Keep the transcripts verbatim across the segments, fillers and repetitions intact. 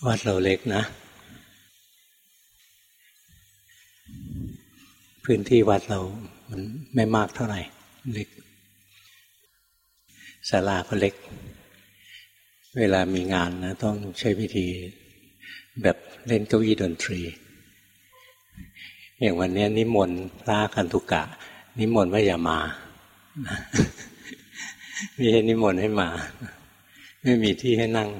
วัดเราเล็กนะพื้นที่วัดเรามันไม่มากเท่าไหร่เล็กศาลาก็เล็กเวลามีงานนะต้องใช้วิธีแบบเล่นเก้าอี้ดนตรีอย่างวันนี้นิมนต์พระคันธุกะนิมนต์ว่าอย่ามาไม่ใช่นิมนต์ให้มาไม่มีที่ให้นั่ง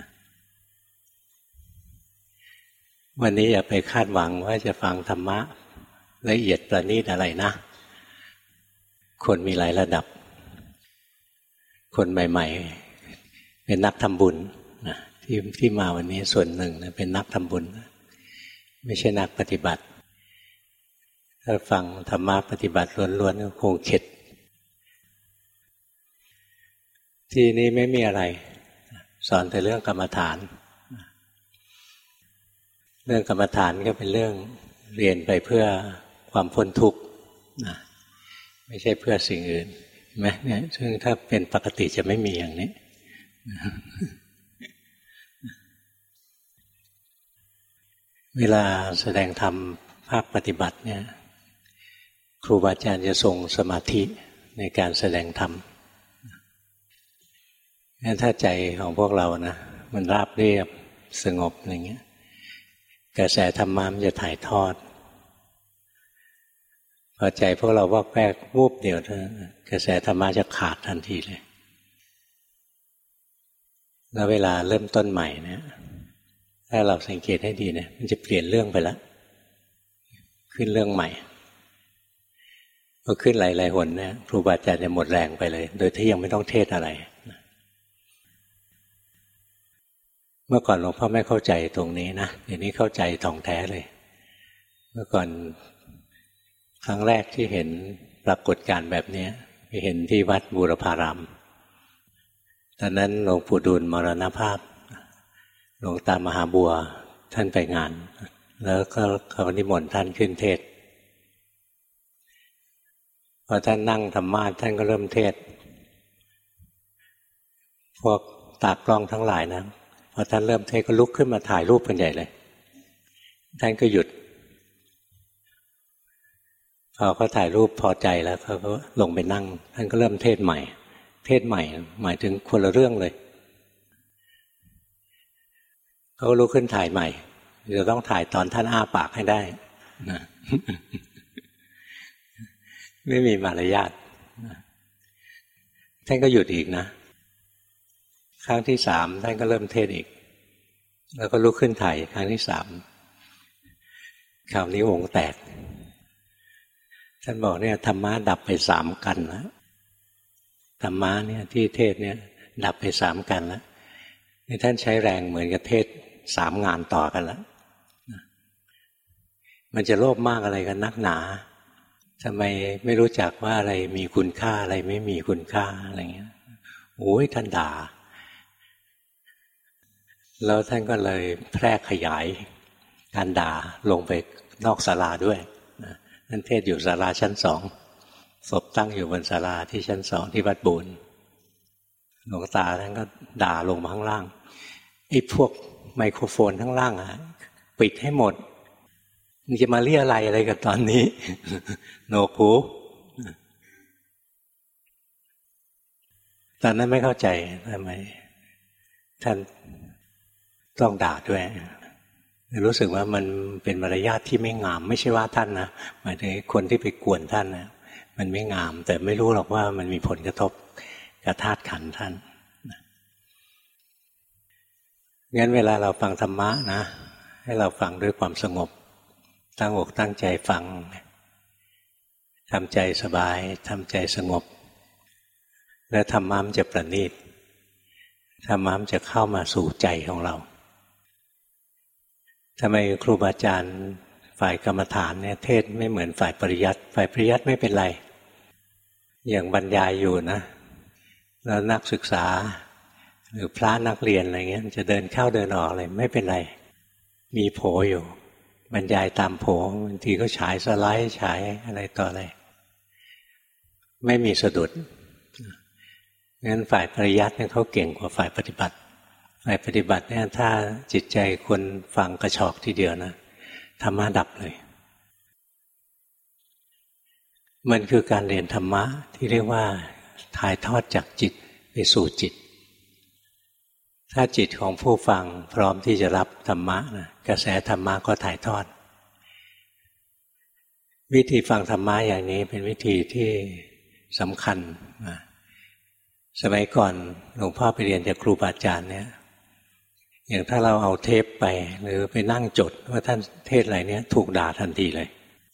วันนี้อย่าไปคาดหวังว่าจะฟังธรรมะละเอียดประณีตอะไรนะคนมีหลายระดับคนใหม่ๆเป็นนักทำบุญนะที่ที่มาวันนี้ส่วนหนึ่งนะเป็นนักทำบุญไม่ใช่นักปฏิบัติถ้าฟังธรรมะปฏิบัติล้วนๆก็คงเข็ดที่นี้ไม่มีอะไรสอนแต่เรื่องกรรมฐานเรื่องกรรมฐานก็เป็นเรื่องเรียนไปเพื่อความพ้นทุกข์นะไม่ใช่เพื่อสิ่งอื่นเห็นไหมเนี่ยซึ่งถ้าเป็นปกติจะไม่มีอย่างนี้เวลาแสดงธรรมภาคปฏิบัติเนี่ยครูบาอาจารย์จะทรงสมาธิในการแสดงธรรมงั้นถ้าใจของพวกเรานะมันราบเรียบสงบอย่างเงี้ยกระแสธรรมะมันจะถ่ายทอดพอใจพวกเราวอกแวกวูบเดียวกระแสธรรมะจะขาดทันทีเลยแล้วเวลาเริ่มต้นใหม่เนี่ยถ้าเราสังเกตให้ดีเนี่ยมันจะเปลี่ยนเรื่องไปแล้วขึ้นเรื่องใหม่พอขึ้นหลายๆหนเนี่ยครูบาอาจารย์จะหมดแรงไปเลยโดยที่ยังไม่ต้องเทศอะไรเมื่อก่อนหลวงพ่อไม่เข้าใจตรงนี้นะเดี๋ยวนี้เข้าใจท่องแท้เลยเมื่อก่อนครั้งแรกที่เห็นปรากฏการณ์แบบนี้ไปเห็นที่วัดบูรพารามตอนนั้นหลวงปู่ดูลมรณภาพหลวงตามหาบัวท่านไปงานแล้วก็เขานิมนต์ท่านขึ้นเทศพอท่านนั่งธรรมาสน์ท่านก็เริ่มเทศพวกตากล้องทั้งหลายนะพอท่านเริ่มเทศก็ลุกขึ้นมาถ่ายรูปกันใหญ่เลยท่านก็หยุดพอเขาถ่ายรูปพอใจแล้วเขาก็ลงไปนั่งท่านก็เริ่มเทศใหม่เทศใหม่หมายถึงคนละเรื่องเลยเขาลุกขึ้นถ่ายใหม่จะต้องถ่ายตอนท่านอ้าปากให้ได้นะไม่มีมารยาทท่านก็หยุดอีกนะครั้งที่สามท่านก็เริ่มเทศอีกแล้วก็ลุกขึ้นถ่ายครั้งที่สามคราวนี้วงแตกท่านบอกเนี่ยธรรมะดับไปสามกันแล้วธรรมะเนี่ยที่เทศเนี่ยดับไปสามกันแล้วนี่ท่านใช้แรงเหมือนกับเทศสามงานต่อกันแล้วมันจะโลภมากอะไรกันนักหนาทำไมไม่รู้จักว่าอะไรมีคุณค่าอะไรไม่มีคุณค่าอะไรเงี้ยโอ้ยท่านด่าแล้วท่านก็เลยแพร่ขยายการด่าลงไปนอกศาลาด้วยท่านเทศอยู่ศาลาชั้นสองศพตั้งอยู่บนศาลาที่ชั้นสองที่วัดบูรณ์หลวงตาท่านก็ด่าลงมาข้างล่างไอ้พวกไมโครโฟนข้างล่างอ่ะปิดให้หมดมึงจะมาเรียอะไรอะไรกันตอนนี้โหนกหูตอนนั้นไม่เข้าใจทำไมท่านต้องด่าด้วยรู้สึกว่ามันเป็นมารยาทที่ไม่งามไม่ใช่ว่าท่านนะหมายถึงคนที่ไปกวนท่านนะมันไม่งามแต่ไม่รู้หรอกว่ามันมีผลกระทบกับธาตุขันธ์ท่านงั้นเวลาเราฟังธรรมะนะให้เราฟังด้วยความสงบตั้งอกตั้งใจฟังทำใจสบายทำใจสงบแล้วธรรมะมันจะประณีตธรรมะมันจะเข้ามาสู่ใจของเราทำไมครูบาอาจารย์ฝ่ายกรรมฐานเนี่ยเทศไม่เหมือนฝ่ายปริยัติฝ่ายปริยัติไม่เป็นไรอย่างบรรยายอยู่นะแล้วนักศึกษาหรือพระนักเรียนอะไรเงี้ยจะเดินเข้าเดินออกอะไรไม่เป็นไรมีโผอยู่บรรยายตามโผบางทีก็ฉายสไลด์ฉายอะไรต่ออะไรไม่มีสะดุดงั้นฝ่ายปริยัติเนี่ยเขาเก่งกว่าฝ่ายปฏิบัติฝ่ายปฏิบัติเนี่ยถ้าจิตใจคนฟังกระชอกทีเดียวนะธรรมะดับเลยมันคือการเรียนธรรมะที่เรียกว่าถ่ายทอดจากจิตไปสู่จิตถ้าจิตของผู้ฟังพร้อมที่จะรับธรรมะนะกระแสธรรมะก็ถ่ายทอดวิธีฟังธรรมะอย่างนี้เป็นวิธีที่สำคัญนะสมัยก่อนหลวงพ่อไปเรียนจากครูบาอาจารย์เนี่ยอย่างถ้าเราเอาเทปไปหรือไปนั่งจดว่าท่านเทศอะไรเนี่ยถูกด่าทันทีเลย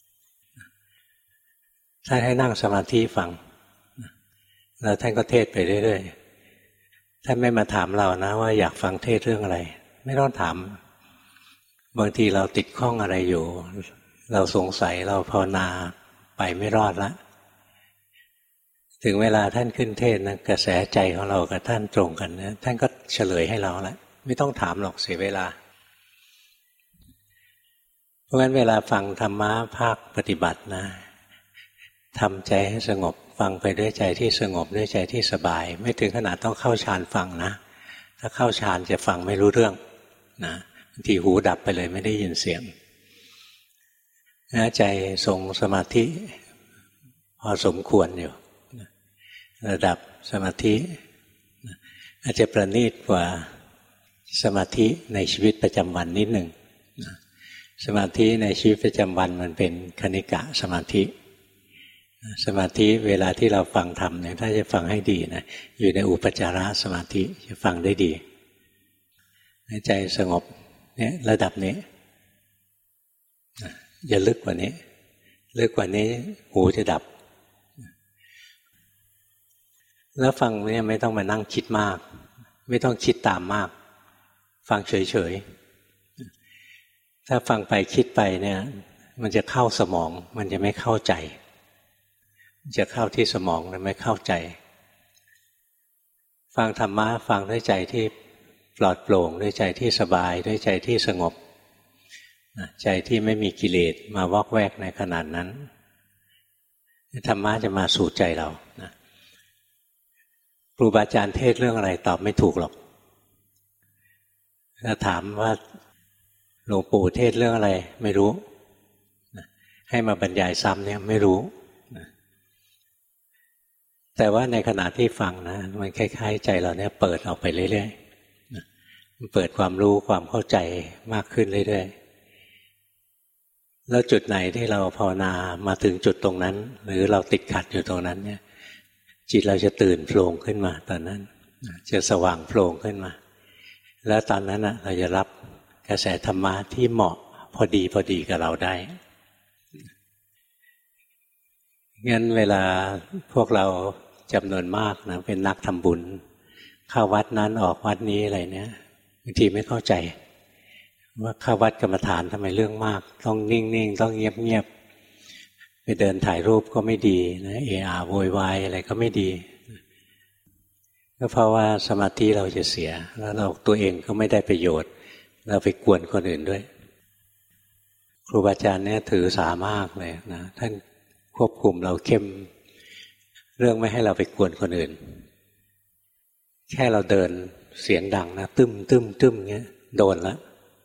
ท่านให้นั่งสมาธิฟังแล้วท่านก็เทศไปเรื่อยๆท่านไม่มาถามเรานะว่าอยากฟังเทศเรื่องอะไรไม่ต้องถามบางทีเราติดข้องอะไรอยู่เราสงสัยเราภาวนาไปไม่รอดละถึงเวลาท่านขึ้นเทศนะกระแสใจของเรากับท่านตรงกันนะท่านก็เฉลยให้เราละไม่ต้องถามหรอกเสียเวลาเพราะงั้นเวลาฟังธรรมะภาคปฏิบัตินะทำใจให้สงบฟังไปด้วยใจที่สงบด้วยใจที่สบายไม่ถึงขนาดต้องเข้าฌานฟังนะถ้าเข้าฌานจะฟังไม่รู้เรื่องนะบางทีหูดับไปเลยไม่ได้ยินเสียงใจทรงสมาธิพอสมควรอยู่ระดับสมาธิอาจจะประณีตกว่าสมาธิในชีวิตประจำวันนิดหนึ่งสมาธิในชีวิตประจำวันมันเป็นคณิกะสมาธิสมาธิเวลาที่เราฟังธรรมเนี่ยถ้าจะฟังให้ดีนะอยู่ในอุปจารสมาธิจะฟังได้ดีใจสงบเนี่ยระดับนี้อย่าลึกกว่านี้ลึกกว่านี้หูจะดับแล้วฟังเนี่ยไม่ต้องมานั่งคิดมากไม่ต้องคิดตามมากฟังเฉยๆถ้าฟังไปคิดไปเนี่ยมันจะเข้าสมองมันจะไม่เข้าใจจะเข้าที่สมองแต่ไม่เข้าใจฟังธรรมะฟังด้วยใจที่ปลอดโปร่งด้วยใจที่สบายด้วยใจที่สงบใจที่ไม่มีกิเลสมาวอกแวกในขนาดนั้นธรรมะจะมาสู่ใจเรานะครูบาอาจารย์เทศเรื่องอะไรตอบไม่ถูกหรอกถ้าถามว่าหลวงปู่เทศเรื่องอะไรไม่รู้ให้มาบรรยายซ้ำเนี่ยไม่รู้แต่ว่าในขณะที่ฟังนะมันคล้ายๆใจเราเนี่ยเปิดออกไปเรื่อยๆมันเปิดความรู้ความเข้าใจมากขึ้นเรื่อยๆแล้วจุดไหนที่เราภาวนามาถึงจุดตรงนั้นหรือเราติดขัดอยู่ตรงนั้นเนี่ยจิตเราจะตื่นโผล่ขึ้นมาตอนนั้นจะสว่างโผล่ขึ้นมาแล้วตอนนั้นนะเราจะรับกระแสธรรมะที่เหมาะพอดีพอดีกับเราได้งั้นเวลาพวกเราจำนวนมากนะเป็นนักทำบุญเข้าวัดนั้นออกวัดนี้อะไรเนี่ยบางทีไม่เข้าใจว่าเข้าวัดกรรมฐานทำไมเรื่องมากต้องนิ่งๆต้องเงียบๆไปเดินถ่ายรูปก็ไม่ดีนะเอะอะโวยวายอะไรก็ไม่ดีก็เพราะว่าสมาธิเราจะเสียแล้วเราตัวเองก็ไม่ได้ประโยชน์เราไปกวนคนอื่นด้วยครูบาอาจารย์เนี่ยถือสามากเลยนะท่านควบคุมเราเข้มเรื่องไม่ให้เราไปกวนคนอื่นแค่เราเดินเสียงดังนะตึ้มตึ้มตึ้มเงี้ยโดนแล้ว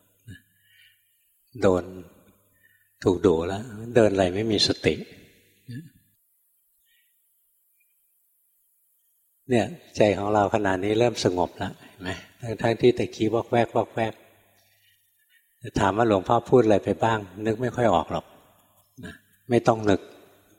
โดนถูกดูแล้วเดินอะไรไม่มีสติเนี่ยใจของเราขนาดนี้เริ่มสงบแล้วเห็นไหมทั้งที่แต่กี้วอกแวกวอกแวกถามว่าหลวงพ่อพูดอะไรไปบ้างนึกไม่ค่อยออกหรอกนะไม่ต้องนึก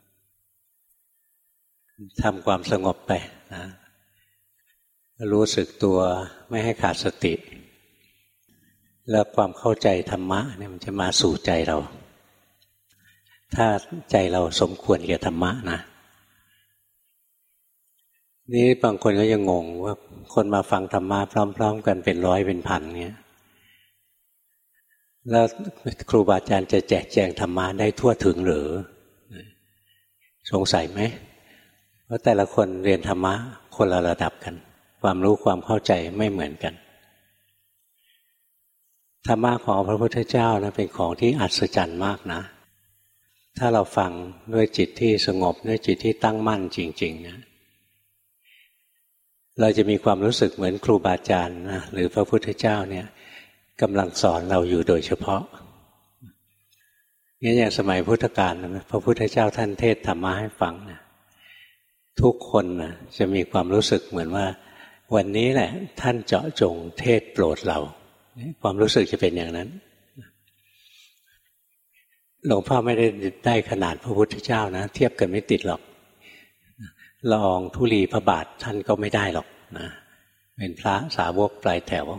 ทำความสงบไปนะรู้สึกตัวไม่ให้ขาดสติแล้วความเข้าใจธรรมะเนี่ยมันจะมาสู่ใจเราถ้าใจเราสมควรแก่ธรรมะนะนี่บางคนก็ยังงงว่าคนมาฟังธรรมะพร้อมๆกันเป็นร้อยเป็นพันเนี่ยแล้วครูบาอาจารย์จะแจกแจงธรรมะได้ทั่วถึงหรือสงสัยไหมว่าแต่ละคนเรียนธรรมะคนละระดับกันความรู้ความเข้าใจไม่เหมือนกันธรรมะของพระพุทธเจ้านะเป็นของที่อัศจรรย์มากนะถ้าเราฟังด้วยจิตที่สงบด้วยจิตที่ตั้งมั่นจริงๆนะเราจะมีความรู้สึกเหมือนครูบาอาจารย์นะหรือพระพุทธเจ้าเนี่ยกำลังสอนเราอยู่โดยเฉพาะงั้นอย่างสมัยพุทธกาลนะพระพุทธเจ้าท่านเทศธรรมะให้ฟังนะทุกคนนะจะมีความรู้สึกเหมือนว่าวันนี้แหละท่านเจาะจงเทศโปรดเราความรู้สึกจะเป็นอย่างนั้นหลวงพ่อไม่ได้ได้ขนาดพระพุทธเจ้านะเทียบกันไม่ติดหรอกละอองธุลีพระบาทท่านก็ไม่ได้หรอกนะเป็นพระสาวกปลายแถว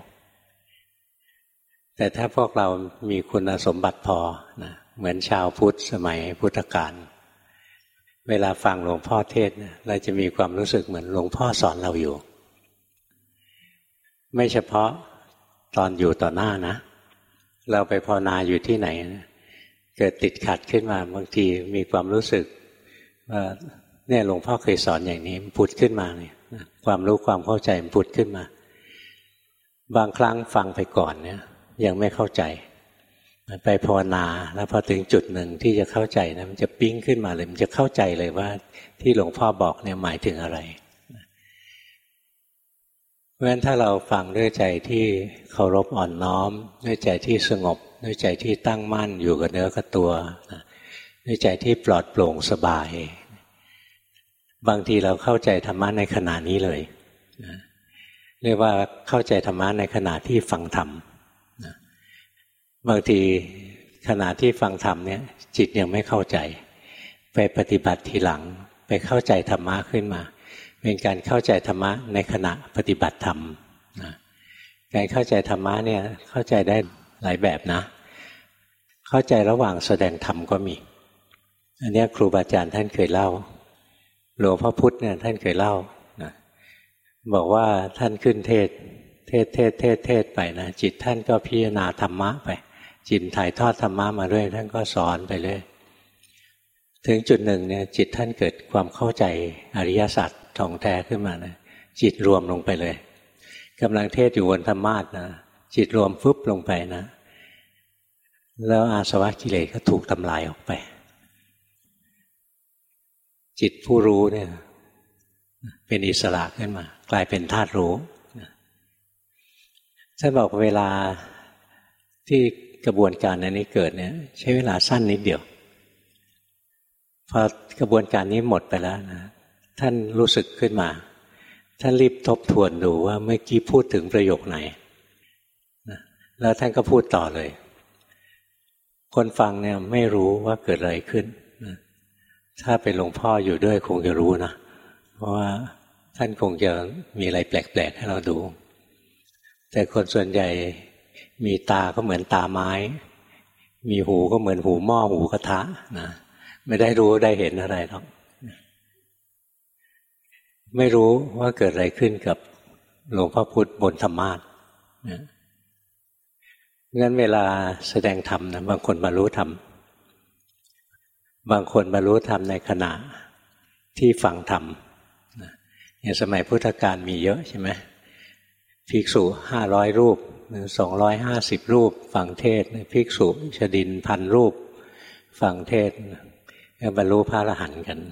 แต่ถ้าพวกเรามีคุณสมบัติพอนะเหมือนชาวพุทธสมัยพุทธกาลเวลาฟังหลวงพ่อเทศนะเราจะมีความรู้สึกเหมือนหลวงพ่อสอนเราอยู่ไม่เฉพาะตอนอยู่ต่อหน้านะเราไปภาวนาอยู่ที่ไหนนะเกิดติดขัดขึ้นมาบางทีมีความรู้สึกว่าเนี่ยหลวงพ่อเคยสอนอย่างนี้มันผุดขึ้นมาเนี่ยความรู้ความเข้าใจมันผุดขึ้นมาบางครั้งฟังไปก่อนเนี่ยยังไม่เข้าใจไปภาวนาแล้วพอถึงจุดหนึ่งที่จะเข้าใจนะมันจะปิ๊งขึ้นมาเลยมันจะเข้าใจเลยว่าที่หลวงพ่อบอกเนี่ยหมายถึงอะไรเพราะฉะนั้นถ้าเราฟังด้วยใจที่เคารพอ่อนน้อมด้วยใจที่สงบด้วยใจที่ตั้งมั่นอยู่กับเนื้อกับตัวด้วยใจที่ปลอดโปร่งสบายบางทีเราเข้าใจธรรมะในขณะนี้เลยเรียกว่าเข้าใจธรรมะในขณะที่ฟังธรรมบางทีขณะที่ฟังธรรมเนี่ยจิตยังไม่เข้าใจไปปฏิบัติทีหลังไปเข้าใจธรรมะขึ้นมาเป็นการเข้าใจธรรมะในขณะปฏิบัติธรรมการเข้าใจธรรมะเนี่ยเข้าใจได้หลายแบบนะเข้าใจระหว่างแสดงธรรมก็มีอันนี้ครูบาอาจารย์ท่านเคยเล่าหลวงพ่อพุธเนี่ยท่านเคยเล่านะบอกว่าท่านขึ้นเทศเทศเทศเทศเทศไปนะจิตท่านก็พิจารณาธรรมะไปจิตถ่ายทอดธรรมะมาด้วยท่านก็สอนไปเลยถึงจุดหนึ่งเนี่ยจิตท่านเกิดความเข้าใจอริยสัจท่องแท้ขึ้นมานะจิตรวมลงไปเลยกำลังเทศอยู่บนธรรมาสนะจิตรวมฟึบลงไปนะแล้วอาสวะกิเลสก็ถูกทำลายออกไปจิตผู้รู้เนี่ยเป็นอิสระขึ้นมากลายเป็นธาตุรู้ท่านบอกเวลาที่กระบวนการนี้เกิดเนี่ยใช้เวลาสั้นนิดเดียวพอกระบวนการนี้หมดไปแล้วนะท่านรู้สึกขึ้นมาท่านรีบทบทวนดูว่าเมื่อกี้พูดถึงประโยคไหนนะแล้วท่านก็พูดต่อเลยคนฟังเนี่ยไม่รู้ว่าเกิดอะไรขึ้นนะถ้าเป็นหลวงพ่ออยู่ด้วยคงจะรู้นะเพราะว่าท่านคงจะมีอะไรแปลกๆให้เราดูแต่คนส่วนใหญ่มีตาก็เหมือนตาไม้มีหูก็เหมือนหูหม้อหูกระทะนะไม่ได้รู้ได้เห็นอะไรหรอกไม่รู้ว่าเกิดอะไรขึ้นกับหลวงพ่อพุธบนธรรมาสน์นะงั้นเวลาแสดงธรรมนะบางคนบรรลุธรรมบางคนบรรลุธรรมในขณะที่ฟังธรรมอย่างสมัยพุทธกาลมีเยอะใช่ไหมภิกษุห้าร้อยรูปสองร้อยห้าสิบรูปฟังเทศภิกษุชดินพันรูปฟังเทศก็บรรลุพระอรหันต์กัน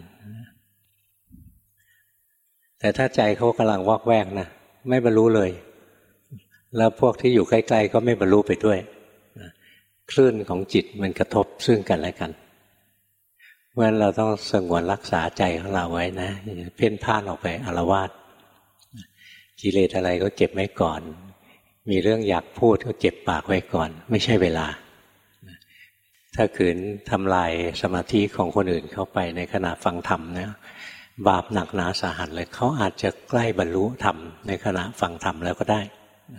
แต่ถ้าใจเขากำลังวอกแวกนะไม่บรรลุเลยแล้วพวกที่อยู่ใกล้ๆก็ไม่บรรลุไปด้วยคลื่นของจิตมันกระทบซึ่งกันและกันเพราะฉะนั้นเราต้องสงวนรักษาใจของเราไว้นะเพ่นพ่านออกไปอาละวาดกิเลสอะไรก็เก็บไว้ก่อนมีเรื่องอยากพูดก็เก็บปากไว้ก่อนไม่ใช่เวลาถ้าขืนทำลายสมาธิของคนอื่นเข้าไปในขณะฟังธรรมเนี่ยบาปหนักหนาสาหัสเลยเขาอาจจะใกล้บรรลุธรรมในขณะฟังธรรมแล้วก็ได้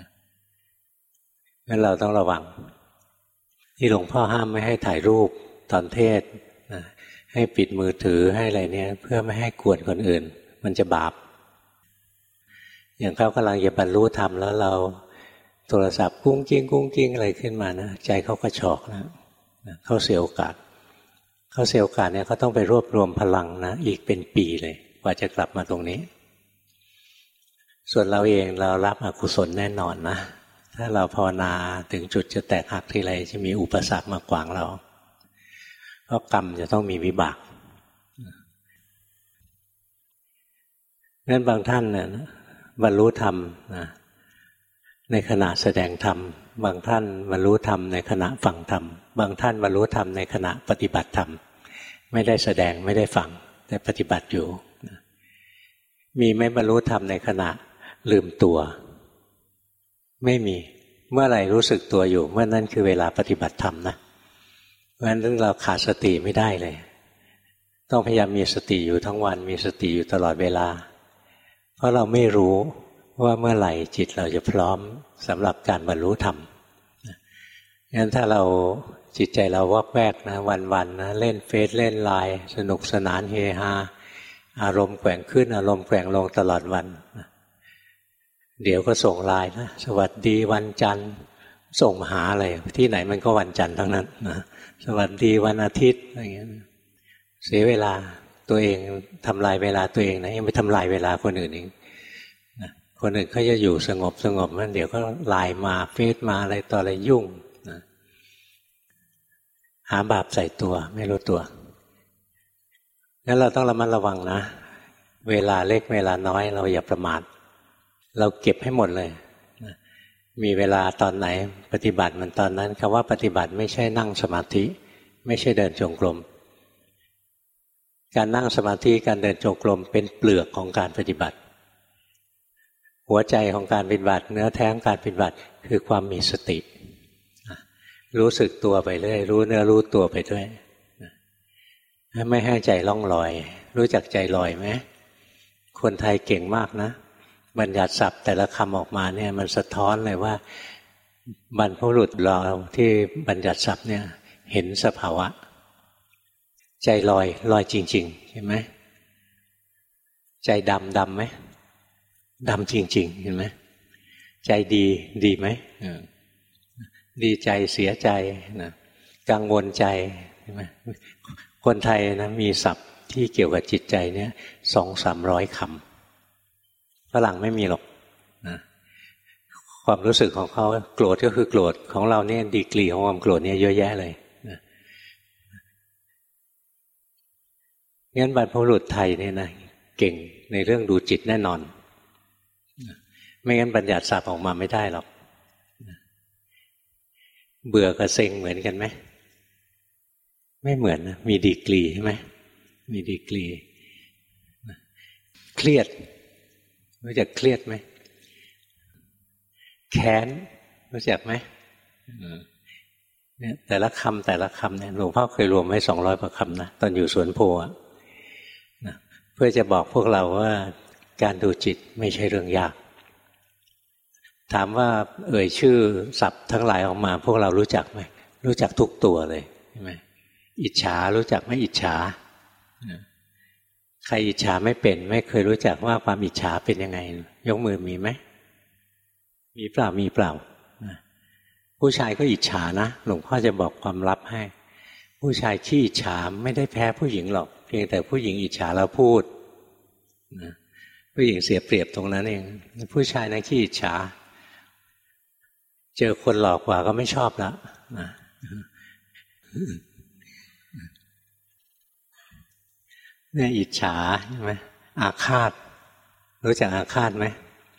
งั้นเราต้องระวังที่หลวงพ่อห้ามไม่ให้ถ่ายรูปตอนเทศนะให้ปิดมือถือให้อะไรเนี่ยเพื่อไม่ให้กวนคนอื่นมันจะบาปอย่างเขากำลังจะบรรลุธรรมแล้วเราโทรศัพท์กุ้งกิ้งกุ้งกิ้งอะไรขึ้นมานะใจเขาก็ช็อกนะเขาเสียโอกาสเขาเสียโอกาสเนี่ยเขาต้องไปรวบรวมพลังนะอีกเป็นปีเลยกว่าจะกลับมาตรงนี้ส่วนเราเองเรารับอกุศลแน่นอนนะถ้าเราภาวนาถึงจุดจะแตกหักทีไรจะมีอุปสรรคมาขวางเราเพราะกรรมจะต้องมีวิบากงั้นบางท่านเนี่ยบรรลุธรรมนะในขณะแสดงธรรมบางท่านบรรลุธรรมในขณะฟังธรรมบางท่านบรรลุธรรมในขณะปฏิบัติธรรมไม่ได้แสดงไม่ได้ฟังแต่ปฏิบัติอยู่นะมีไหมบรรลุธรรมในขณะลืมตัวไม่มีเมื่อไหร่รู้สึกตัวอยู่เมื่อนั้นคือเวลาปฏิบัติธรรมนะเพราะฉะนั้นเราขาดสติไม่ได้เลยต้องพยายามมีสติอยู่ทั้งวันมีสติอยู่ตลอดเวลาเพราะเราไม่รู้ว่าเมื่อไหร่จิตเราจะพร้อมสำหรับการบรรลุธรรมงั้นถ้าเราจิตใจเราวอกแวกนะวันๆนะเล่นเฟซเล่นไลน์สนุกสนานเฮฮาอารมณ์แกว่งขึ้นอารมณ์แกว่งลงตลอดวันเดี๋ยวก็ส่งไลน์นะสวัสดีวันจันทร์ส่งมาหาอะไรที่ไหนมันก็วันจันทร์ทั้งนั้นนะสวัสดีวันอาทิตย์อะไรอย่างเงี้ยเสียเวลาตัวเองทำลายเวลาตัวเองนะยังไปทำลายเวลาคนอื่นเองนะคนอื่นเขาจะอยู่สงบสงบนั่นเดี๋ยวก็ไลน์มาเฟซมาอะไรต่ออะไรยุ่งนะหาบาปใส่ตัวไม่รู้ตัวงั้นเราต้องระมัดระวังนะเวลาเล็กเวลาน้อยเราอย่าประมาทเราเก็บให้หมดเลยนะมีเวลาตอนไหนปฏิบัติมันตอนนั้นคำว่าปฏิบัติไม่ใช่นั่งสมาธิไม่ใช่เดินจงกรมการนั่งสมาธิการเดินจงกรมเป็นเปลือกของการปฏิบัติหัวใจของการปฏิบัติเนื้อแท้ของการปฏิบัติคือความมีสติรู้สึกตัวไปเรื่อยรู้เนื้อรู้ตัวไปด้วยไม่ให้ใจล่องลอยรู้จักใจลอยไหมคนไทยเก่งมากนะบัญญัติศัพท์แต่ละคำออกมาเนี่ยมันสะท้อนเลยว่าบรรพบุรุษเราที่บัญญัติศัพท์เนี่ยเห็นสภาวะใจลอยลอยจริงๆเห็นไหมใจดำดำไหมดำจริงๆเห็นไหมใจดีดีไหมดีใจเสียใจนะกังวลใจเห็นไหมคนไทยนะมีศัพท์ที่เกี่ยวกับจิตใจเนี่ยสองสามร้อยคำฝรั่งไม่มีหรอกนะความรู้สึกของเขาโกรธก็คือโกรธของเราเนี่ยดีกรีของความโกรธเนี่ยเยอะแยะเลยนะงั้นบรรพบุรุษไทยเนี่ยนะเก่งในเรื่องดูจิตแน่นอนไม่งั้นบัญญัติศัพท์ออกมาไม่ได้หรอกเบื่อกับเซ็งเหมือนกันไหมไม่เหมือนนะมีดีกรีใช่ไหมมีดีกรีเครียดรู้จักเครียดไหมแค้นรู้จักไหมเนี่ยแต่ละคำแต่ละคำเนี่ยหลวงพ่อเคยรวมไว้สองร้อยกว่าคำนะตอนอยู่สวนโพนะเพื่อจะบอกพวกเราว่าการดูจิตไม่ใช่เรื่องยากถามว่าเอ่ยชื่อศัพท์ทั้งหลายออกมาพวกเรารู้จักไหมรู้จักทุกตัวเลยใช่ไหมอิจฉารู้จักไหมอิจฉาใครอิจฉาไม่เป็นไม่เคยรู้จักว่าความอิจฉาเป็นยังไงยกมือมีไหมมีเปล่ามีเปล่าผู้ชายก็อิจฉานะหลวงพ่อจะบอกความลับให้ผู้ชายขี้อิจฉาไม่ได้แพ้ผู้หญิงหรอกเพียงแต่ผู้หญิงอิจฉาแล้วพูดนะผู้หญิงเสียเปรียบตรงนั้นเองผู้ชายนะขี้อิจฉาเจอคนหลอกกว่าก็ไม่ชอบแล้วนะเนี่ยอิจฉาใช่ไหมอาฆาตรู้จักอาฆาตไหม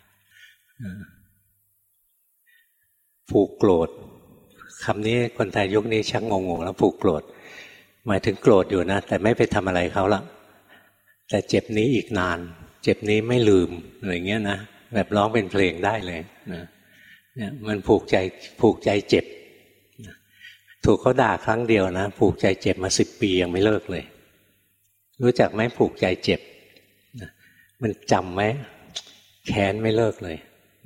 ผูกโกรธคำนี้คนไทยยุคนี้ชักงงๆแล้วผูกโกรธหมายถึงโกรธอยู่นะแต่ไม่ไปทำอะไรเขาละแต่เจ็บนี้อีกนานเจ็บนี้ไม่ลืมอะไรเงี้ยนะแบบร้องเป็นเพลงได้เลยนะเนี่ยมันผูกใจผูกใจเจ็บถูกเขาด่าครั้งเดียวนะผูกใจเจ็บมาสิบปียังไม่เลิกเลยรู้จักไหมผูกใจเจ็บมันจำไหมแค้นไม่เลิกเลย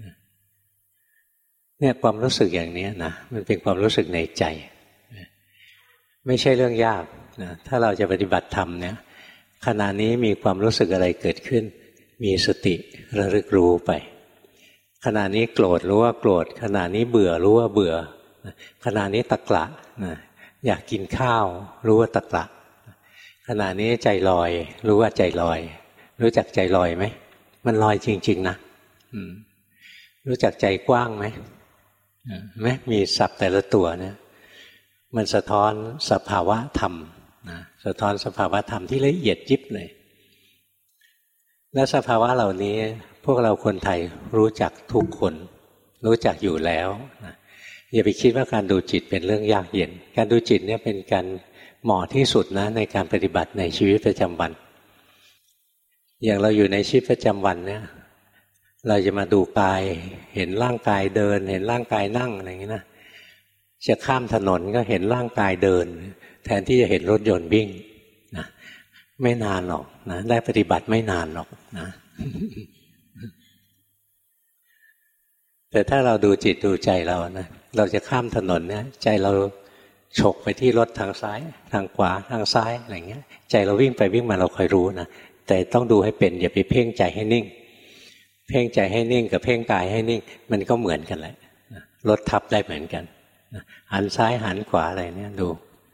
เนี่ยความรู้สึกอย่างนี้นะมันเป็นความรู้สึกในใจไม่ใช่เรื่องยากนะถ้าเราจะปฏิบัติธรรมเนี่ยขณะนี้มีความรู้สึกอะไรเกิดขึ้นมีสติระลึกรู้ไปขณะนี้โกรธรู้ว่าโกรธขณะนี้เบื่อรู้ว่าเบื่อขณะนี้ตะกละนะอยากกินข้าวรู้ว่าตะกละขณะนี้ใจลอยรู้ว่าใจลอยรู้จักใจลอยไหมมันลอยจริงๆนะรู้จักใจกว้างไหมไหมมีศัพท์แต่ละตัวเนี่ยมันสะท้อนสภาวะธรรมนะสะท้อนสภาวะธรรมที่ละเอียดยิบเลยและสภาวะเหล่านี้พวกเราคนไทยรู้จักทุกคนรู้จักอยู่แล้วนะอย่าไปคิดว่าการดูจิตเป็นเรื่องยากเย็นการดูจิตเนี่ยเป็นการเหมาะที่สุดนะในการปฏิบัติในชีวิตประจำวันอย่างเราอยู่ในชีวิตประจำวันเนี่ยเราจะมาดูกายเห็นร่างกายเดินเห็นร่างกายนั่งอะไรอย่างนี้นะจะข้ามถนนก็เห็นร่างกายเดินแทนที่จะเห็นรถยนต์วิ่งนะไม่นานหรอกนะได้ปฏิบัติไม่นานหรอกนะ แต่ถ้าเราดูจิตดูใจเรานะเราจะข้ามถนนเนี่ยใจเราฉกไปที่รถทางซ้ายทางขวาทางซ้ายอะไรเงี้ยใจเราวิ่งไปวิ่งมาเราคอยรู้นะแต่ต้องดูให้เป็นอย่าไปเพ่งใจให้นิ่งเพ่งใจให้นิ่งกับเพ่งกายให้นิ่งมันก็เหมือนกันแหละรถทับได้เหมือนกันหันซ้ายหันขวาอะไรเนี่ยดู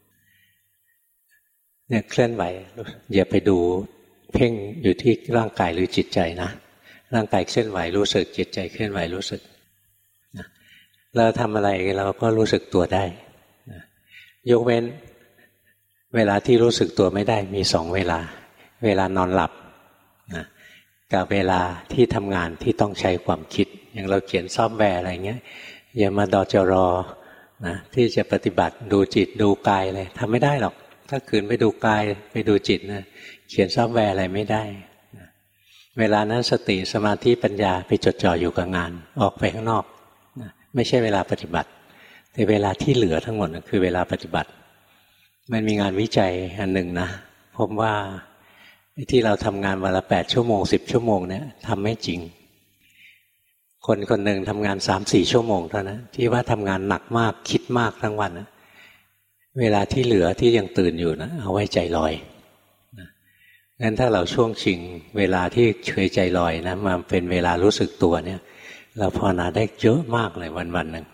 เนี่ยเคลื่อนไหวอย่าไปดูเพ่งอยู่ที่ร่างกายหรือจิตใจนะร่างกายเคลื่อนไหวรู้สึกจิตใจเคลื่อนไหวรู้สึกเราทำอะไรเราก็รู้สึกตัวได้ยกเว้นเวลาที่รู้สึกตัวไม่ได้มีสองเวลาเวลานอนหลับนะกับเวลาที่ทำงานที่ต้องใช้ความคิดอย่างเราเขียนซอฟต์แวร์อะไรเงี้ยอย่ามาดจรนะที่จะปฏิบัติดูจิตดูกายเลยทำไม่ได้หรอกถ้าคืนไปดูกายไปดูจิตนะเขียนซอฟต์แวร์อะไรไม่ได้นะเวลานั้นสติสมาธิปัญญาไปจดจ่ออยู่กับงานออกไปข้างนอกนะไม่ใช่เวลาปฏิบัติแต่เวลาที่เหลือทั้งหมดคือเวลาปฏิบัติมันมีงานวิจัยอันหนึ่งนะพบว่าที่เราทำงานวันละแปดชั่วโมงสิบชั่วโมงเนี่ยทำไม่จริงคนคนหนึ่งทำงานสามสี่ชั่วโมงเท่านั้นที่ว่าทำงานหนักมากคิดมากทั้งวันนะเวลาที่เหลือที่ยังตื่นอยู่นะเอาไว้ใจลอยนะงั้นถ้าเราช่วงชิงเวลาที่เคยใจลอยนะมาเป็นเวลารู้สึกตัวเนี่ยเราภาวนาได้เยอะมากเลยวันวันหนึ่ง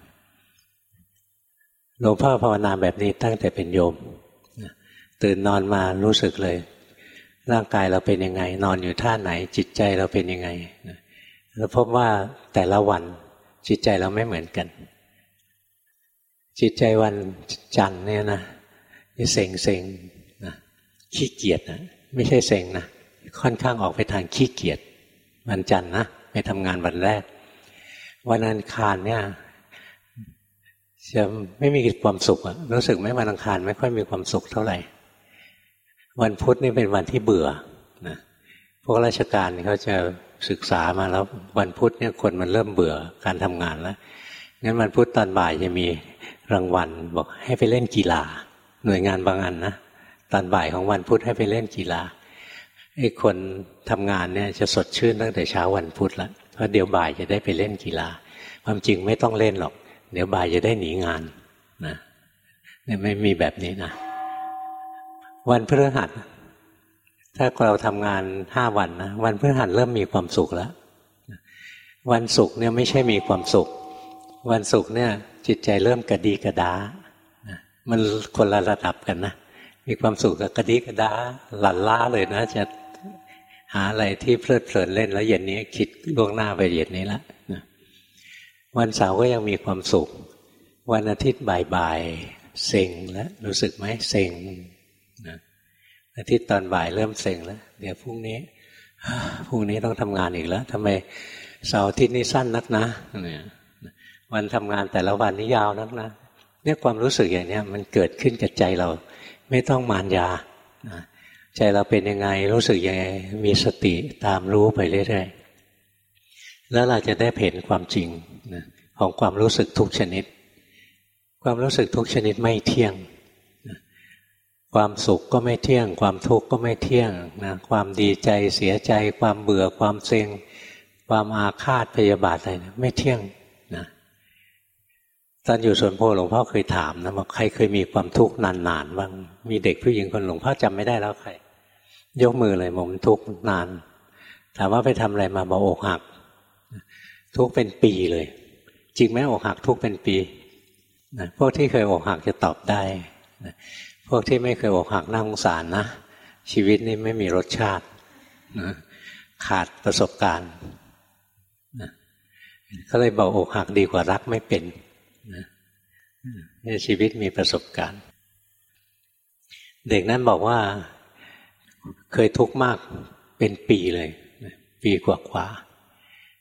หลวงพ่อภาวนาแบบนี้ตั้งแต่เป็นโยมนะตื่นนอนมารู้สึกเลยร่างกายเราเป็นยังไงนอนอยู่ท่าไหนจิตใจเราเป็นยังไงนะแล้วพบว่าแต่ละวันจิตใจเราไม่เหมือนกันจิตใจวันจันทร์เนี่ยนะเซ็งเซ็งนะขี้เกียจนะไม่ใช่เซ็งนะค่อนข้างออกไปทางขี้เกียจวันจันทร์นะไปทำงานวันแรกวันอังคารเนี่ยจะไม่มีความสุขอะรู้สึกไหมวันอังคารไม่ค่อยมีความสุขเท่าไหร่วันพุธนี่เป็นวันที่เบื่อนะพวกราชการเขาจะศึกษามาแล้ววันพุธเนี่ยคนมันเริ่มเบื่อการทำงานแล้วงั้นวันพุธตอนบ่ายจะมีรางวัลบอกให้ไปเล่นกีฬาหน่วยงานบางอันนะตอนบ่ายของวันพุธให้ไปเล่นกีฬาไอ้คนทำงานเนี่ยจะสดชื่นตั้งแต่เช้าวันพุธแล้วเพราะเดี๋ยวบ่ายจะได้ไปเล่นกีฬาความจริงไม่ต้องเล่นหรอกเดี๋ยวบ่ายจะได้หนีงานนะเนี่ยไม่มีแบบนี้นะวันพฤหัสถ้าเราทำงานห้าวันนะวันพฤหัสเริ่มมีความสุขแล้ววันศุกร์เนี่ยไม่ใช่มีความสุขวันศุกร์เนี่ยจิตใจเริ่มกระดีกระดามันคนละระดับกันนะมีความสุขกับกระดีกระดาหลั่นล้าเลยนะจะหาอะไรที่เพลิดเพลินเล่นแล้วเย็นนี้คิดล่วงหน้าไปเย็นนี้ละวันเสาร์ก็ยังมีความสุขวันอาทิตย์บ่ายๆเซ็งแล้วรู้สึกไหมเซ็งนะอาทิตย์ตอนบ่ายเริ่มเซ็งแล้วเดี๋ยวพรุ่งนี้พรุ่งนี้ต้องทำงานอีกแล้วทำไมเสาร์อาทิตย์นี้สั้นนักนะเนี่ยวันทำงานแต่ละวันนี้ยาวนักนะเนี่ยความรู้สึกอย่างนี้มันเกิดขึ้นกับใจเราไม่ต้องมารยาใจเราเป็นยังไงรู้สึกยังไงมีสติตามรู้ไปเรื่อยๆแล้วเราจะได้เห็นความจริงของความรู้สึกทุกชนิดความรู้สึกทุกชนิดไม่เที่ยงความสุขก็ไม่เที่ยงความทุกข์ก็ไม่เที่ยงนะความดีใจเสียใจความเบื่อความเซ็งความอาฆาตพยาบาทอะไรนะไม่เที่ยงนะตอนอยู่สวนโพหลวงพ่อเคยถามนะว่าใครเคยมีความทุกข์นานๆบ้างมีเด็กผู้หญิงคนหลวงพ่อจำไม่ได้แล้วใครยกมือเลยผมทุกข์นานถามว่าไปทำอะไรมาบอกอกหักทุกข์เป็นปีเลยจริงไหมอกหักทุกข์เป็นปีนะพวกที่เคยอกหักจะตอบได้นะพวกที่ไม่เคยอกหักน่าสงสารนะชีวิตนี่ไม่มีรสชาตินะขาดประสบการณ์นะก็เลยบอกอกหักดีกว่ารักไม่เป็นนะชีวิตมีประสบการณ์เด็กนั้นบอกว่าเคยทุกข์มากเป็นปีเลยปีกว่า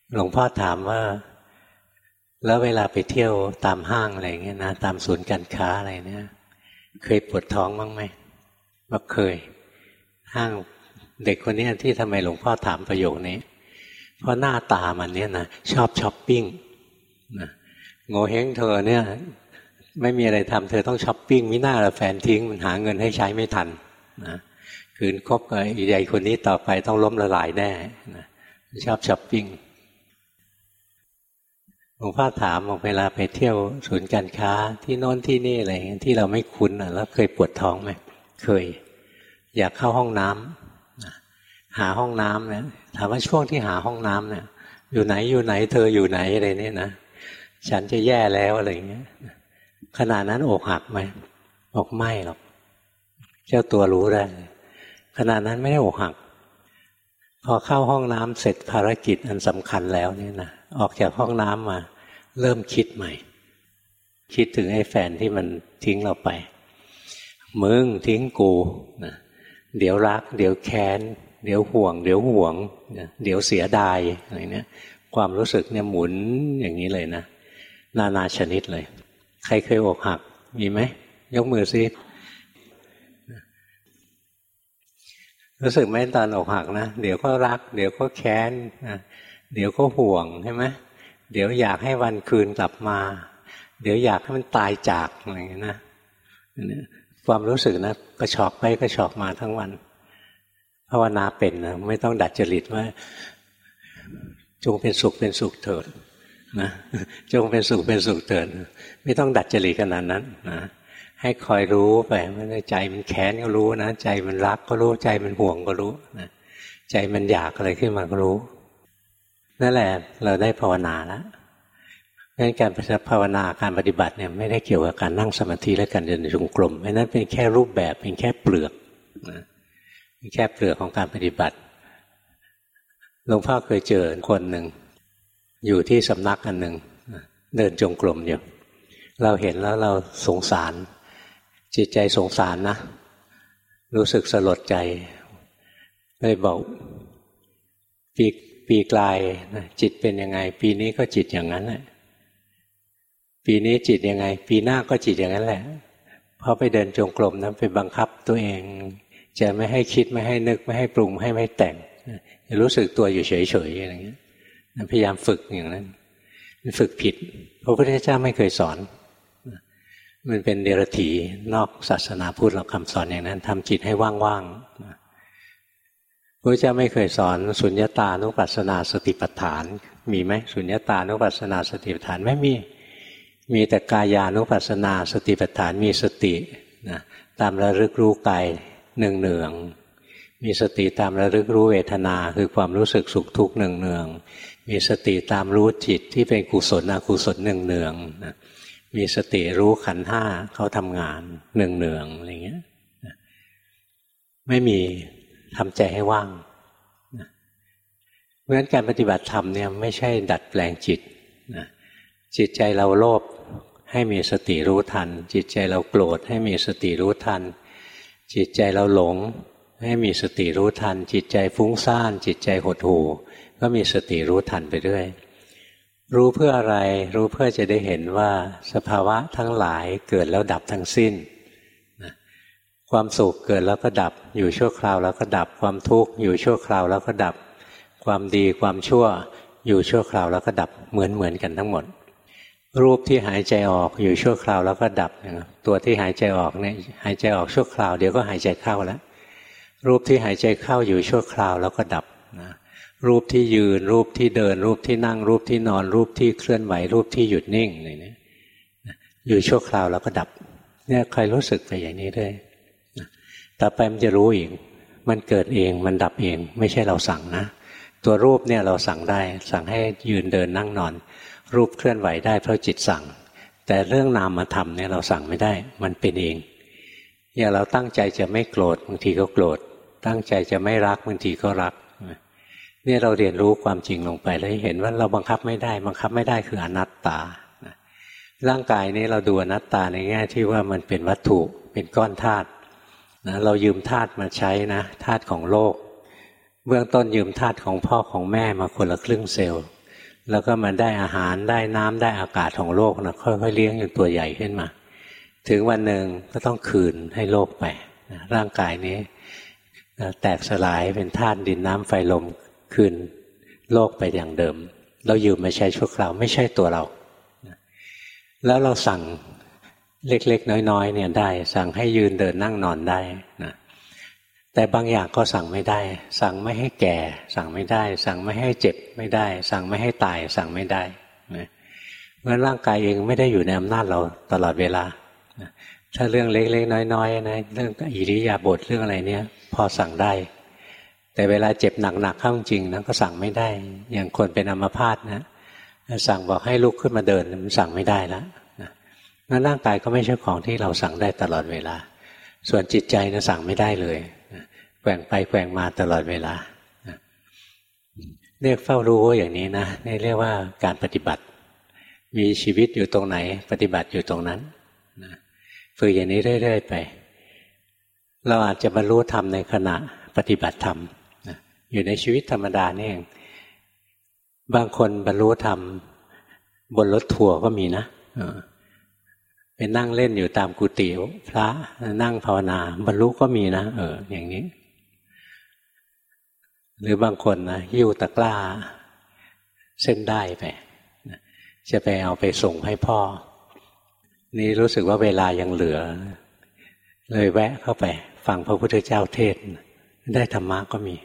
หลวงพ่อถามว่าแล้วเวลาไปเที่ยวตามห้างอะไรเงี้ยนะตามศูนย์การค้าอะไรเนี่ยเคยปวดท้องบ้างไหมบอกเคยห้างเด็กคนนี้ที่ทำไมหลวงพ่อถามประโยคนี้เพราะหน้าตามันเนี่ยนะชอบช้อปปิ้งนะโง่เฮงเธอเนี่ยไม่มีอะไรทำเธอต้องช้อปปิ้งมิน่าละแฟนทิ้งมันหาเงินให้ใช้ไม่ทันนะคืนคบกับใหญ่คนนี้ต่อไปต้องล้มละลายแน่นะชอบช้อปปิ้งหลวงพ่อถามบอกเวลาไปเที่ยวศูนย์การค้าที่โน้นที่นี่อะไรอย่างเงี้ยที่เราไม่คุ้นอ่ะแล้วเคยปวดท้องไหมเคยอยากเข้าห้องน้ำหาห้องน้ำเนี่ยถามว่าช่วงที่หาห้องน้ำเนี่ยอยู่ไหนอยู่ไหนเธออยู่ไหนอะไรเนี่ยนะฉันจะแย่แล้วอะไรอย่างเงี้ยขณะนั้นอกหักไหมอกไม่หรอกเจ้าตัวรู้ได้ขณะนั้นไม่ได้อกหักพอเข้าห้องน้ำเสร็จภารกิจอันสำคัญแล้วเนี่ยนะออกจากห้องน้ำมาเริ่มคิดใหม่คิดถึงไอ้แฟนที่มันทิ้งเราไปมึงทิ้งกูนะเดี๋ยวรักเดี๋ยวแค้นเดี๋ยวห่วงเดี๋ยวห่วงเดี๋ยวเสียดายอะไรเนี้ยความรู้สึกเนี่ยหมุนอย่างนี้เลยนะนานาชนิดเลยใครเคยอกหักมีไหมยกมือซิรู้สึกไหมตอนอกหักนะเดี๋ยวก็รักเดี๋ยวก็แค้นนะเดี๋ยวก็ห่วงใช่ไหมเดี๋ยวอยากให้วันคืนกลับมาเดี๋ยวอยากให้มันตายจากอะไรอย่างนี้นะความรู้สึกนะกระชอกไปกระชอกมาทั้งวันภาวนาเป็นนะไม่ต้องดัดจริตว่าจงเป็นสุขเป็นสุขเถิดนะจงเป็นสุขเป็นสุขเถิดไม่ต้องดัดจริตขนาดนั้นนะให้คอยรู้ไปว่าใจมันแค้นก็รู้นะใจมันรักก็รู้ใจมันห่วงก็รู้นะใจมันอยากอะไรขึ้นมาก็รู้นั่นแหละเราได้ภาวนาแล้วงั้นการภาวนาการปฏิบัติเนี่ยไม่ได้เกี่ยวกับการนั่งสมาธิและการเดินจงกรมเพราะนั้นเป็นแค่รูปแบบเป็นแค่เปลือกนะเป็นแค่เปลือกของการปฏิบัติหลวงพ่อเคยเจอคนหนึ่งอยู่ที่สำนักอันหนึ่งเดินจงกรมอยู่เราเห็นแล้วเราสงสารจิตใจสงสารนะรู้สึกสลดใจเลยบอกปีปีกลายนะจิตเป็นยังไงปีนี้ก็จิตอย่างนั้นแหละปีนี้จิตยังไงปีหน้าก็จิตอย่างนั้นแหละเพราะไปเดินจงกรมนะไปบังคับตัวเองจะไม่ให้คิดไม่ให้นึกไม่ให้ปรุงไม่ให้ไม่แต่งรู้สึกตัวอยู่เฉยๆอะไรเงี้ยพยายามฝึกอย่างนั้นมันฝึกผิดพระพุทธเจ้าไม่เคยสอนมันเป็นเดรัจฉีนอกศาสนาพุทธเราคำสอนอย่างนั้นทำจิตให้ว่างๆพระเจ้าไม่เคยสอนสุญญตานุปัสสนาสติปัฏฐานมีไหมสุญญตานุปัสสนาสติปัฏฐานไม่มีมีแต่กายานุปัสสนาสติปัฏฐานมีสตินะตามระลึกรู้กายเนืองๆมีสติตามระลึกรู้เวทนาคือความรู้สึกสุขทุกข์เนืองๆมีสติตามรู้จิตที่เป็นกุศลอกุศลเนืองๆนะมีสติรู้ขันธ์ห้าเขาทำงานเนืองๆอะไรเงี้ยไม่มีทำใจให้ว่างเพราะฉะนั้นการปฏิบัติธรรมเนี่ยไม่ใช่ดัดแปลงจิตนะจิตใจเราโลภให้มีสติรู้ทันจิตใจเราโกรธให้มีสติรู้ทันจิตใจเราหลงให้มีสติรู้ทันจิตใจฟุ้งซ่านจิตใจหดหู่ก็มีสติรู้ทันไปด้วยรู้เพื่ออะไรรู้เพื่อจะได้เห็นว่าสภาวะทั้งหลายเกิดแล้วดับทั้งสิ้นนะความสุขเกิดแล้วก็ดับอยู่ชั่วคราวแล้วก็ดับความทุกข์อยู่ชั่วคราวแล้วก็ดับความดีความชั่วอยู่ชั่วคราวแล้วก็ดับเหมือนเหมือนกันทั้งหมดรูปที่หายใจออกอยู่ชั่วคราวแล้วก็ดับตัวที่หายใจออกเนี่ยหายใจออกชั่วคราวเดี๋ยวก็หายใจเข้าแล้วรูปที่หายใจเข้าอยู่ชั่วคราวแล้วก็ดับนะรูปที่ยืนรูปที่เดินรูปที่นั่งรูปที่นอนรูปที่เคลื่อนไหวรูปที่หยุดนิ่งอะไรเนี่ยอยู่ชั่วคราวแล้วก็ดับเนี่ยใครรู้สึกไปอย่างนี้ด้วยต่อไปมันจะรู้อีกมันเกิดเองมันดับเองไม่ใช่เราสั่งนะตัวรูปเนี่ยเราสั่งได้สั่งให้ยืนเดินนั่งนอนรูปเคลื่อนไหวได้เพราะจิตสั่งแต่เรื่องนามธรรมเนี่ยเราสั่งไม่ได้มันเป็นเองอย่างเราตั้งใจจะไม่โกรธบางทีก็โกรธตั้งใจจะไม่รักบางทีก็รักเนี่ยเราเรียนรู้ความจริงลงไปแล้วเห็นว่าเราบังคับไม่ได้บังคับไม่ได้คืออนัตตาร่างกายนี้เราดูอนัตตาในแง่ที่ว่ามันเป็นวัตถุเป็นก้อนธาตุนะเรายืมธาตุมาใช้นะธาตุของโลกเบื้องต้นยืมธาตุของพ่อของแม่มาคนละครึ่งเซลล์แล้วก็มันได้อาหารได้น้ำได้อากาศของโลกนะค่อยๆเลี้ยงจนตัวใหญ่ขึ้นมาถึงวันหนึ่งก็ต้องคืนให้โลกไปร่างกายนี้แตกสลายเป็นธาตุดินน้ำไฟลมคืนโลกไปอย่างเดิมเรายืมมาใช้ชั่วคราวไม่ใช่ตัวเราแล้วเราสั่งเล็กๆน้อยๆเนี่ยได้สั่งให้ยืนเดินนั่งนอนได้นะแต่บางอย่างก็สั่งไม่ได้สั่งไม่ให้แก่สั่งไม่ได้สั่งไม่ให้เจ็บไม่ได้สั่งไม่ให้ตายสั่งไม่ได้นะเพราะร่างกายเองไม่ได้อยู่ในอำนาจเราตลอดเวลานะถ้าเรื่องเล็กๆน้อยๆนะเรื่องอิริยาบถเรื่องอะไรเนี่ยพอสั่งได้แต่เวลาเจ็บหนักๆเข้าจริงนั้นก็สั่งไม่ได้อย่างคนเป็นอัมพาตนะสั่งบอกให้ลุกขึ้นมาเดินมันสั่งไม่ได้แล้วนะงั้นร่างกายก็ไม่ใช่ของที่เราสั่งได้ตลอดเวลาส่วนจิตใจนะสั่งไม่ได้เลยนะแกว่งไปแกว่งมาตลอดเวลานะเรียกเฝ้ารู้อย่างนี้นะนี่เรียกว่าการปฏิบัติมีชีวิตอยู่ตรงไหนปฏิบัติอยู่ตรงนั้นนะฝึกอย่างนี้เรื่อยๆไปเราอาจจะบรรลุธรรมในขณะปฏิบัติธรรมนะอยู่ในชีวิตธรรมดานี่เองบางคนบรรลุธรรมบนรถทัวร์ก็มีนะไปนั่งเล่นอยู่ตามกุฏิพระนั่งภาวนาบรรลุก็มีนะเอออย่างนี้หรือบางคนนะหิ้วตะกร้าเส้นได้ไปนะจะไปเอาไปส่งให้พ่อนี่รู้สึกว่าเวลายังเหลือเลยแวะเข้าไปฟังพระพุทธเจ้าเทศน์ได้ธรรมะก็มี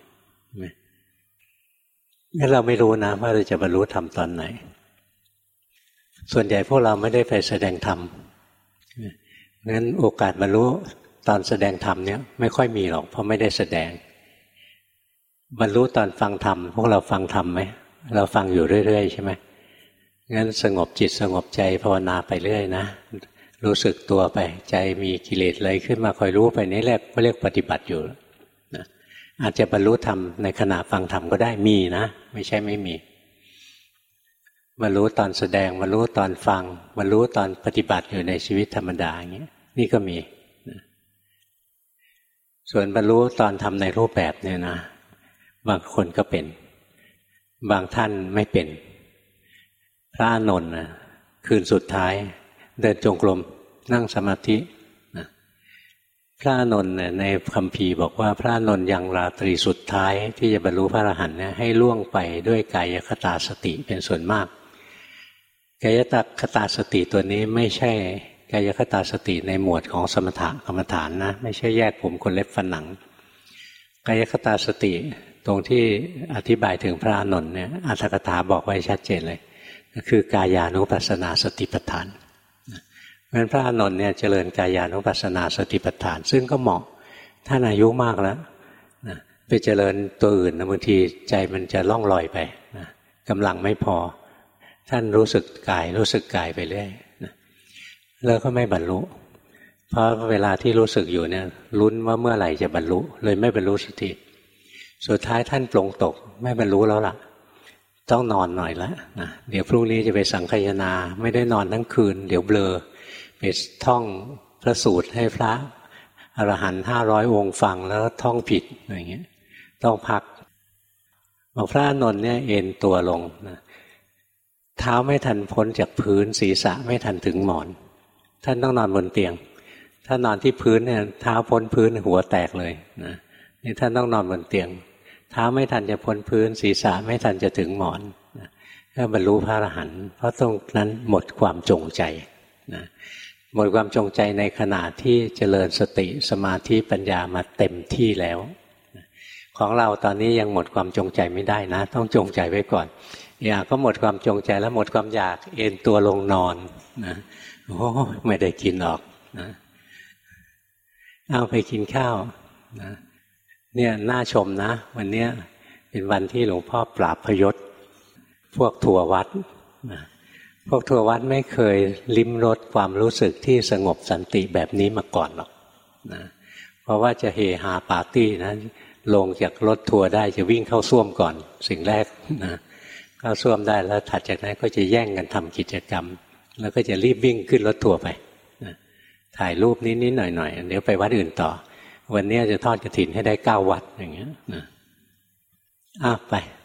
งั้นเราไม่รู้นะว่าเราจะบรรลุธรรมตอนไหนส่วนใหญ่พวกเราไม่ได้ไปแสดงธรรมงั้นโอกาสบรรลุตอนแสดงธรรมเนี่ยไม่ค่อยมีหรอกเพราะไม่ได้แสดงบรรลุตอนฟังธรรมพวกเราฟังธรรมไหมเราฟังอยู่เรื่อยๆใช่ไหมงั้นสงบจิตสงบใจภาวนาไปเรื่อยนะรู้สึกตัวไปใจมีกิเลสอะไรขึ้นมาคอยรู้ไปนี่แหละก็เรียกปฏิบัติอยู่นะอาจจะบรรลุธรรมในขณะฟังธรรมก็ได้มีนะไม่ใช่ไม่มีบรรลุตอนแสดงบรรลุตอนฟังบรรลุตอนปฏิบัติอยู่ในชีวิตธรรมดาอย่างเงี้ยนี่ก็มีนะส่วนบรรลุตอนทำในรูปแบบเนี่ยนะบางคนก็เป็นบางท่านไม่เป็นพระอานนท์นะคืนสุดท้ายเดินจงกรมนั่งสมาธินะพระอานนท์ในคัมภีร์บอกว่าพระอานนท์ยังราตรีสุดท้ายที่จะบรรลุพระอรหันต์เนี่ยให้ล่วงไปด้วยกายคตาสติเป็นส่วนมากกายคตาสติตัวนี้ไม่ใช่กายคตาสติในหมวดของสมถะกรรมฐานนะไม่ใช่แยกผมขนเล็บฟันหนังกายคตาสติตรงที่อธิบายถึงพระอานนท์เนี่ยอรรถกถาบอกไว้ชัดเจนเลยก็คือกายานุปัสสนาสติปัฏฐานเพราะฉะนั้นพระอานนท์เนี่ยเจริญกายานุปัสสนาสติปัฏฐานซึ่งก็เหมาะท่านอายุมากแล้วนะไปเจริญตัวอื่นนะบางทีใจมันจะล่องลอยไปนะกำลังไม่พอท่านรู้สึกกายรู้สึกกายไปเรื่อยนะแล้วก็ไม่บรรลุเพราะเวลาที่รู้สึกอยู่เนี่ยลุ้นว่าเมื่อไหร่จะบรรลุเลยไม่บรรลุสักทีสุดท้ายท่านปลงตกไม่บรรลุแล้วล่ะต้องนอนหน่อยแล้วนะเดี๋ยวพรุ่งนี้จะไปสังคายนาไม่ได้นอนทั้งคืนเดี๋ยวเบลอไปท่องพระสูตรให้พระอรหันต์ห้าร้อยองค์ฟังแล้วท่องผิดอะไรเงี้ยต้องพักบอกพระอานนท์เนี่ยเอ็นตัวลงนะเท้าไม่ทันพ้นจากพื้นศีรษะไม่ทันถึงหมอนท่านต้องนอนบนเตียงถ้านอนที่พื้นเนี่ยเท้าพ้นพื้นหัวแตกเลยนะนี่ท่านต้องนอนบนเตียงเท้าไม่ทันจะพ้นพื้นศีรษะไม่ทันจะถึงหมอนนะก็บรรลุพระอรหันต์เพราะตรงนั้นหมดความจงใจนะหมดความจงใจในขณะที่เจริญสติสมาธิปัญญามาเต็มที่แล้วของเราตอนนี้ยังหมดความจงใจไม่ได้นะต้องจงใจไว้ก่อนอยากก็หมดความจงใจแล้วหมดความอยากเอนตัวลงนอนนะโอ้ไม่ได้กินหรอกนะเอาไปกินข้าวนะเนี่ยน่าชมนะวันนี้เป็นวันที่หลวงพ่อปราบพยศพวกทัววัดนะพวกทัววัดไม่เคยลิ้มรสความรู้สึกที่สงบสันติแบบนี้มาก่อนหรอกนะเพราะว่าจะเฮฮาปาร์ตี้นะลงจากรถทัวร์ได้จะวิ่งเข้าส้วมก่อนสิ่งแรกนะเข้าส้วมได้แล้วถัดจากนั้นก็จะแย่งกันทำกิจกรรมแล้วก็จะรีบวิ่งขึ้นรถทัวร์ไปนะถ่ายรูปนิดๆหน่อยๆเดี๋ยวไปวัดอื่นต่อวันนี้จะทอดกฐินให้ได้เก้าวัดอย่างเงี้ยนะอ้าวไป